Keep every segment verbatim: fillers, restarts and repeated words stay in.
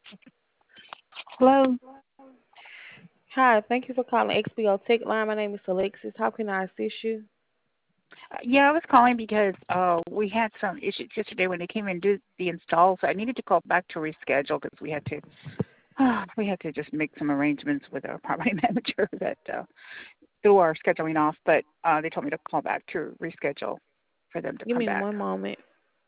Hello. Hi, thank you for calling X P O Tech Line. My name is Alexis. How can I assist you? Uh, Yeah, I was calling because uh, we had some issues yesterday when they came and did the install, so I needed to call back to reschedule because we had to uh, we had to just make some arrangements with our property manager that uh, threw our scheduling off. But uh, they told me to call back to reschedule for them to Give come me back. one moment.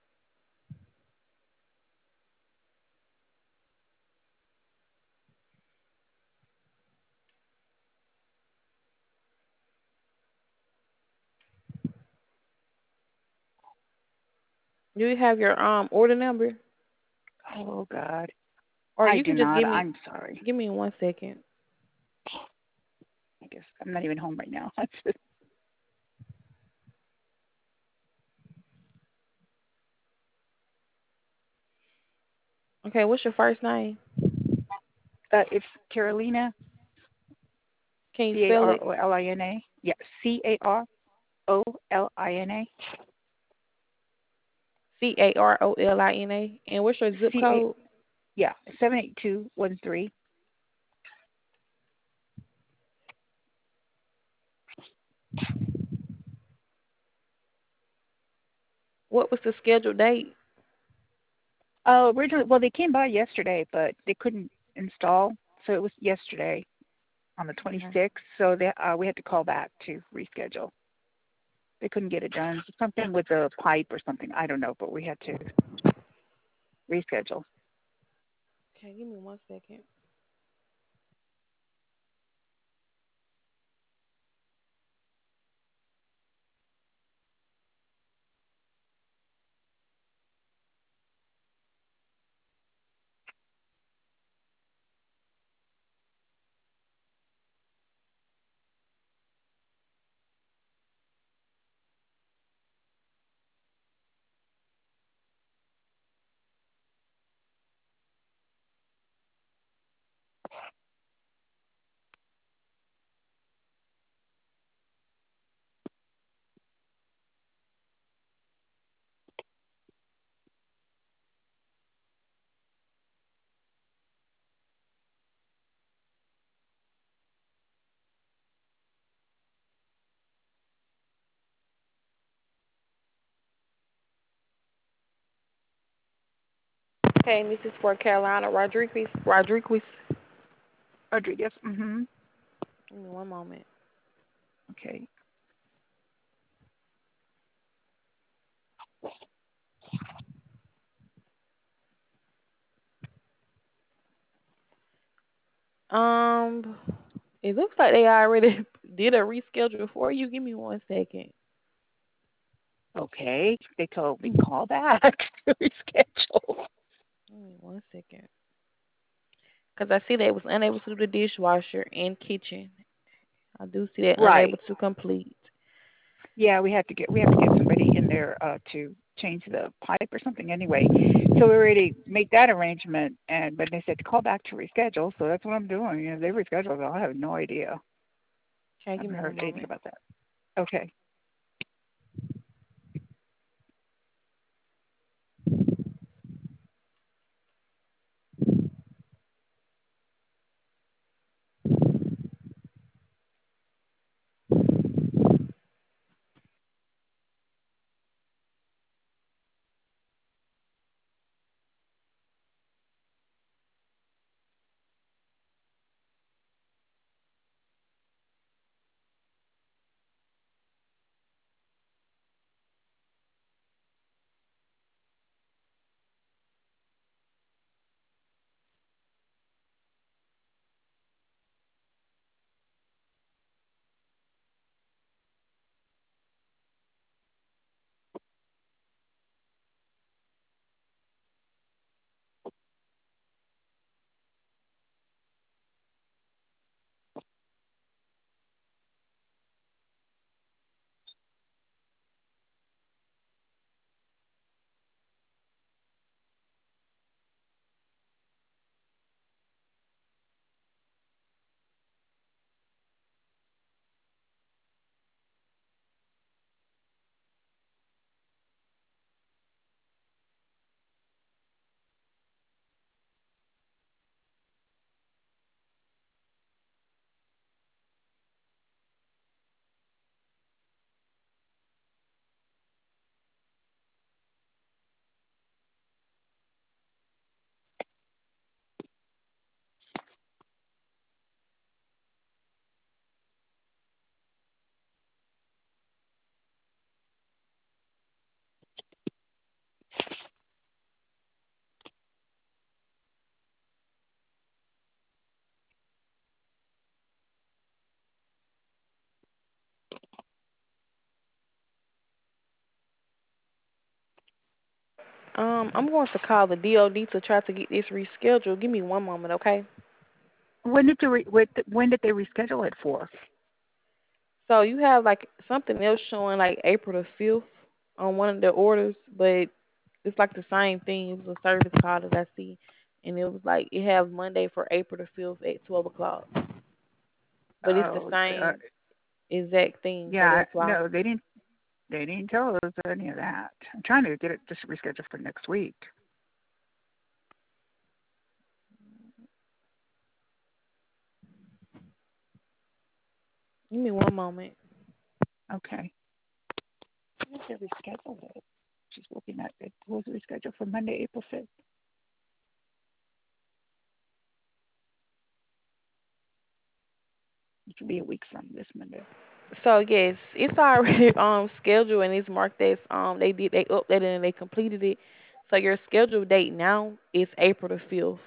Do you have your um order number? Oh God, Or I you do can just not. give me I'm sorry. give me one second. I guess I'm not even home right now. Okay, what's your first name? uh, it's Carolina, Can you C A spell R it? O L I N A. Yeah, C A R O L I N A. C A R O L I N A. And what's your zip C A. code? Yeah, seven eight two one three. What was the scheduled date? Uh, originally, well, they came by yesterday, but they couldn't install, so it was yesterday on the Okay. twenty-sixth. So they, uh, we had to call back to reschedule. They couldn't get it done. Something with the pipe or something. I don't know, but we had to reschedule. Okay, give me one second. Okay, this is for Carolina Rodriguez. Rodriguez. Rodriguez. Mm-hmm. Give me one moment. Okay. Um, it looks like they already did a reschedule for you. Give me one second. Okay. They told me call back to reschedule. Give me one second. Because I see they was unable to do the dishwasher and kitchen. I do see that Right. unable to complete. Yeah, we had to get we have to get somebody in there uh to change the pipe or something anyway. So we already made that arrangement and but they said to call back to reschedule, so that's what I'm doing. You know, they rescheduled. I have no idea. Okay, I give haven't me one heard anything moment. about that. Okay. Um, I'm going to call the D O D to try to get this rescheduled. Give me one moment, okay? When did you re- when when did they reschedule it for? So you have like something else showing like April the fifth on one of the orders, but it's like the same thing. It was a service call that I see, and it was like it has Monday for April the fifth at twelve o'clock, but it's the Oh, uh, same exact thing. So yeah, that's why. no, they didn't. They didn't tell us any of that. I'm trying to get it just rescheduled for next week. Give me one moment. Okay. When did they reschedule it? She's looking at it. It was rescheduled for Monday, April fifth. It should be a week from this Monday. So yes, it's already um scheduled and it's marked as um they did they updated and they completed it. So your scheduled date now is April the fifth.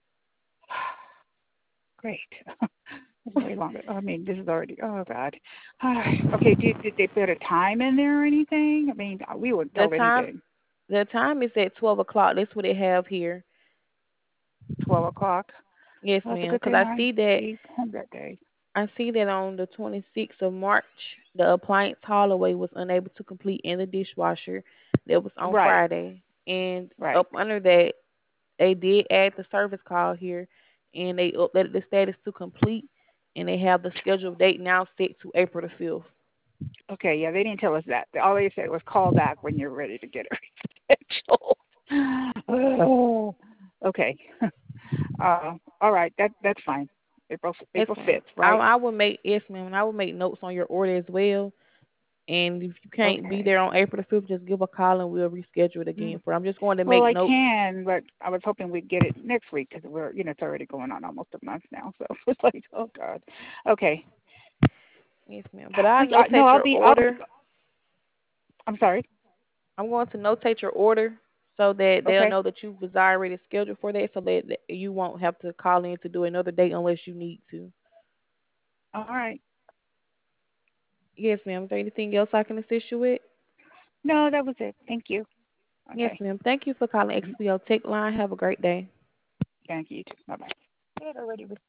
Great. It's way longer. I mean, this is already. Oh God. Okay. Did did they put a time in there or anything? I mean, we weren't The told time anything. the time is at twelve o'clock. That's what they have here. Twelve o'clock. Yes, Well, that's a ma'am. good Because thing I I see that ate home that day. I see that on the twenty-sixth of March, the appliance haulaway was unable to complete in the dishwasher. That was on Right. Friday, and Right. up under that, they did add the service call here, and they updated the status to complete, and they have the scheduled date now set to April the fifth. Okay. Yeah, they didn't tell us that. All they said was call back when you're ready to get it rescheduled. Oh. Okay. Uh. All right. That that's fine. April Yes, April ma'am. fifth. I Right. I will make yes, ma'am. And I will make notes on your order as well. And if you can't be Okay. there on April the fifth, just give a call and we'll reschedule it Mm. again. For I'm just going to Well, make I notes. can, but I was hoping we'd get it next week because we're, you know, it's already going on almost a month now. So it's like, oh God. Okay. Yes, ma'am. But I I, I, no, notate I'll your be. I'll. order. I'm sorry. I'm going to notate your order so that they'll Okay. know that you was already scheduled for that, so that that you won't have to call in to do another date unless you need to. All right. Yes, ma'am. Is there anything else I can assist you with? No, that was it. Thank you. Yes, Okay. ma'am. Thank you for calling Mhm. X P O Tech Line. Have a great day. Thank you. Bye bye. It already was.